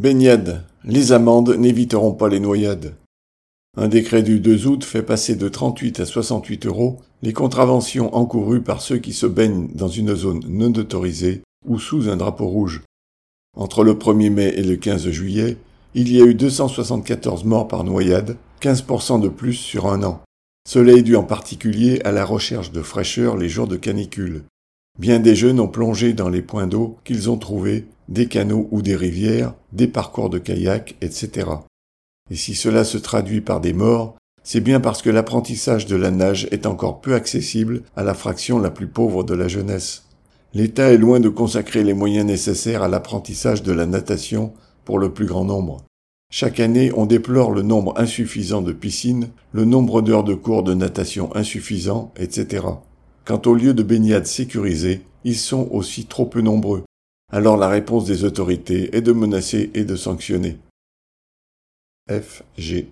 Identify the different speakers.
Speaker 1: Baignade. Les amendes n'éviteront pas les noyades. Un décret du 2 août fait passer de 38 à 68 € les contraventions encourues par ceux qui se baignent dans une zone non autorisée ou sous un drapeau rouge. Entre le 1er mai et le 15 juillet, il y a eu 274 morts par noyade, 15% de plus sur un an. Cela est dû en particulier à la recherche de fraîcheur les jours de canicule. Bien des jeunes ont plongé dans les points d'eau qu'ils ont trouvés, des canaux ou des rivières, des parcours de kayak, etc. Et si cela se traduit par des morts, c'est bien parce que l'apprentissage de la nage est encore peu accessible à la fraction la plus pauvre de la jeunesse. L'État est loin de consacrer les moyens nécessaires à l'apprentissage de la natation pour le plus grand nombre. Chaque année, on déplore le nombre insuffisant de piscines, le nombre d'heures de cours de natation insuffisant, etc. Quant aux lieux de baignade sécurisés, ils sont aussi trop peu nombreux. Alors la réponse des autorités est de menacer et de sanctionner. F. G.